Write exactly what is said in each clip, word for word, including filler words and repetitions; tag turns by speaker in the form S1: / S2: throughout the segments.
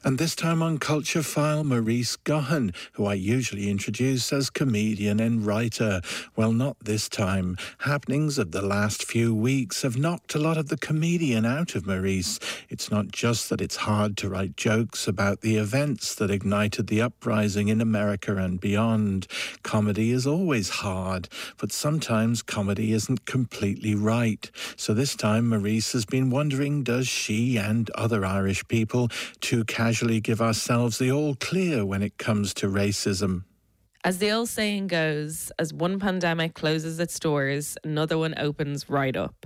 S1: And this time on Culture File, Maurice Gohan, who I usually introduce as comedian and writer. Well, not this time. Happenings of the last few weeks have knocked a lot of the comedian out of Maurice. It's not just that it's hard to write jokes about the events that ignited the uprising in America and beyond. Comedy is always hard, but sometimes comedy isn't completely right. So this time Maurice has been wondering, does she and other Irish people too casually give ourselves the all clear when it comes to racism?
S2: As the old saying goes, as one pandemic closes its doors, another one opens right up.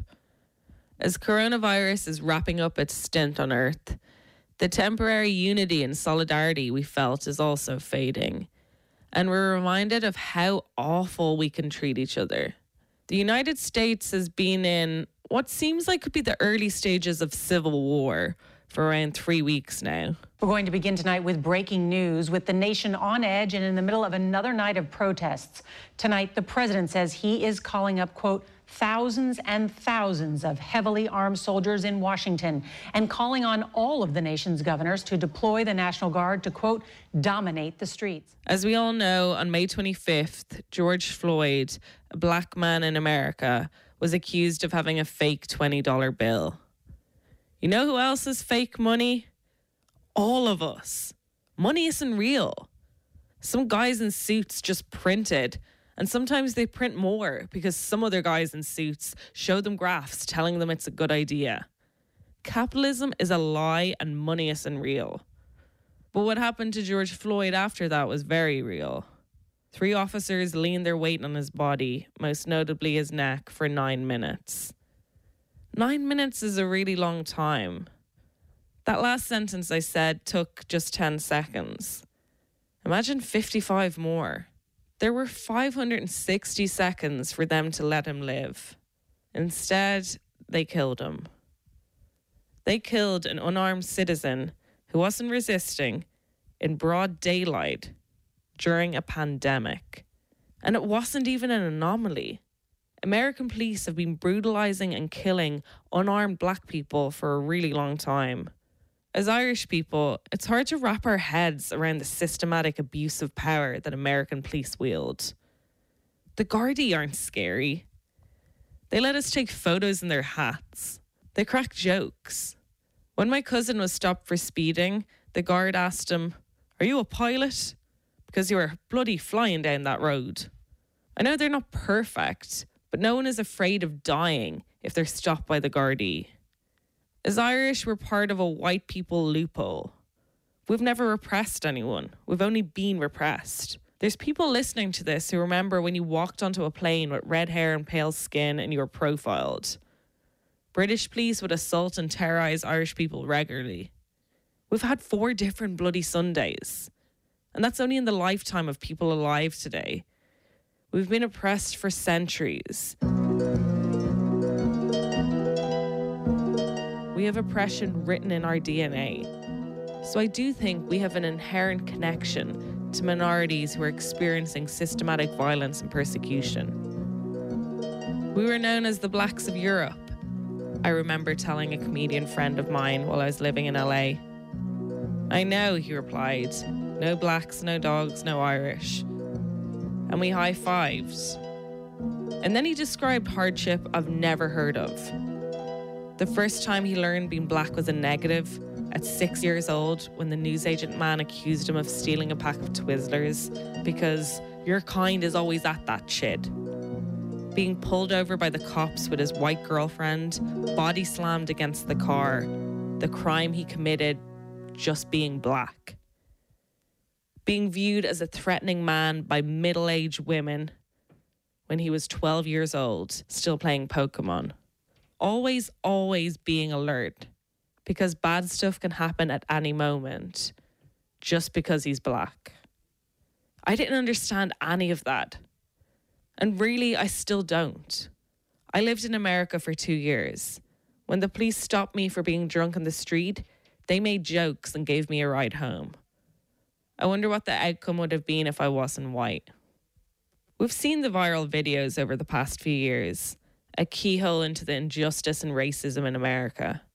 S2: As coronavirus is wrapping up its stint on Earth, the temporary unity and solidarity we felt is also fading. And we're reminded of how awful we can treat each other. The United States has been in what seems like could be the early stages of civil war for around three weeks now.
S3: We're going to begin tonight with breaking news, with the nation on edge and in the middle of another night of protests. Tonight, the president says he is calling up, quote, thousands and thousands of heavily armed soldiers in Washington and calling on all of the nation's governors to deploy the National Guard to, quote, dominate the streets.
S2: As we all know, on May twenty-fifth, George Floyd, a black man in America, was accused of having a fake twenty dollar bill. You know who else has fake money? All of us. Money isn't real. Some guys in suits just printed, and sometimes they print more because some other guys in suits show them graphs telling them it's a good idea. Capitalism is a lie and money isn't real. But what happened to George Floyd after that was very real. Three officers leaned their weight on his body, most notably his neck, for nine minutes. Nine minutes is a really long time. That last sentence I said took just ten seconds. Imagine fifty-five more. There were five hundred sixty seconds for them to let him live. Instead, they killed him. They killed an unarmed citizen who wasn't resisting in broad daylight during a pandemic. And it wasn't even an anomaly. American police have been brutalizing and killing unarmed black people for a really long time. As Irish people, it's hard to wrap our heads around the systematic abuse of power that American police wield. The Gardaí aren't scary. They let us take photos in their hats. They crack jokes. When my cousin was stopped for speeding, the guard asked him, "Are you a pilot? Because you were bloody flying down that road." I know they're not perfect, but no one is afraid of dying if they're stopped by the Gardaí. As Irish, we're part of a white people loophole. We've never repressed anyone. We've only been repressed. There's people listening to this who remember when you walked onto a plane with red hair and pale skin and you were profiled. British police would assault and terrorise Irish people regularly. We've had four different bloody Sundays. And that's only in the lifetime of people alive today. We've been oppressed for centuries. We have oppression written in our D N A. So I do think we have an inherent connection to minorities who are experiencing systematic violence and persecution. We were known as the blacks of Europe. I remember telling a comedian friend of mine while I was living in L A. I know, he replied. No blacks, no dogs, no Irish. And we high-fived. And then he described hardship I've never heard of. The first time he learned being black was a negative, at six years old, when the newsagent man accused him of stealing a pack of Twizzlers because your kind is always at that shit. Being pulled over by the cops with his white girlfriend, body slammed against the car, the crime he committed just being black. Being viewed as a threatening man by middle-aged women when he was twelve years old, still playing Pokemon. Always, always being alert, because bad stuff can happen at any moment, just because he's black. I didn't understand any of that. And really, I still don't. I lived in America for two years. When the police stopped me for being drunk on the street, they made jokes and gave me a ride home. I wonder what the outcome would have been if I wasn't white. We've seen the viral videos over the past few years, a keyhole into the injustice and racism in America.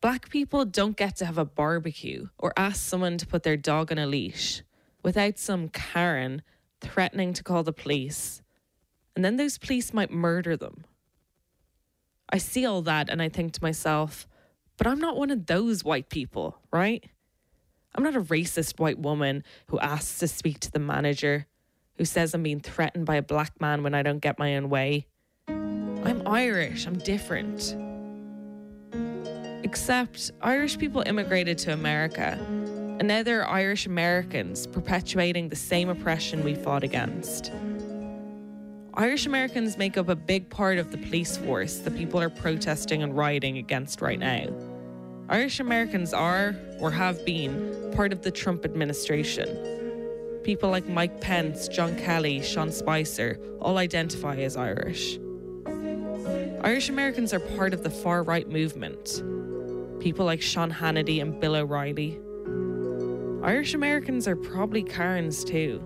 S2: Black people don't get to have a barbecue or ask someone to put their dog on a leash without some Karen threatening to call the police. And then those police might murder them. I see all that and I think to myself, but I'm not one of those white people, right? I'm not a racist white woman who asks to speak to the manager, who says I'm being threatened by a black man when I don't get my own way. I'm Irish, I'm different. Except Irish people immigrated to America, and now there are Irish Americans perpetuating the same oppression we fought against. Irish Americans make up a big part of the police force that people are protesting and rioting against right now. Irish Americans are, or have been, part of the Trump administration. People like Mike Pence, John Kelly, Sean Spicer all identify as Irish. Irish Americans are part of the far-right movement. People like Sean Hannity and Bill O'Reilly. Irish Americans are probably Karens too.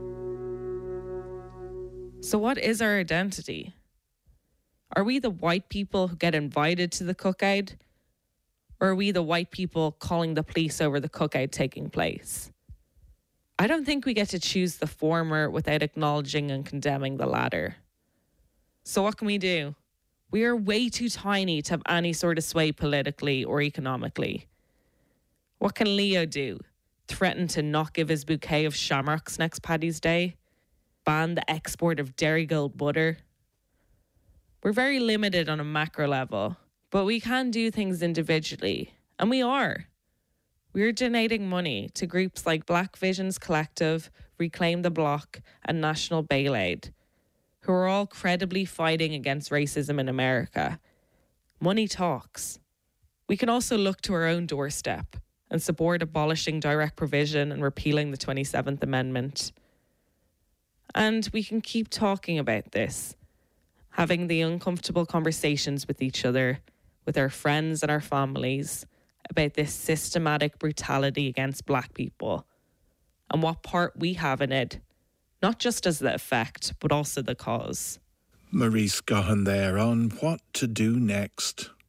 S2: So what is our identity? Are we the white people who get invited to the cookout? Or are we the white people calling the police over the cookout taking place? I don't think we get to choose the former without acknowledging and condemning the latter. So what can we do? We are way too tiny to have any sort of sway politically or economically. What can Leo do? Threaten to not give his bouquet of shamrocks next Paddy's Day? Ban the export of Dairygold butter? We're very limited on a macro level, but we can do things individually, and we are. We're donating money to groups like Black Visions Collective, Reclaim the Block, and National Bail Aid, who are all credibly fighting against racism in America. Money talks. We can also look to our own doorstep and support abolishing direct provision and repealing the twenty-seventh Amendment. And we can keep talking about this, having the uncomfortable conversations with each other, with our friends and our families, about this systematic brutality against Black people and what part we have in it, not just as the effect, but also the cause.
S1: Maurice Gahan there on what to do next.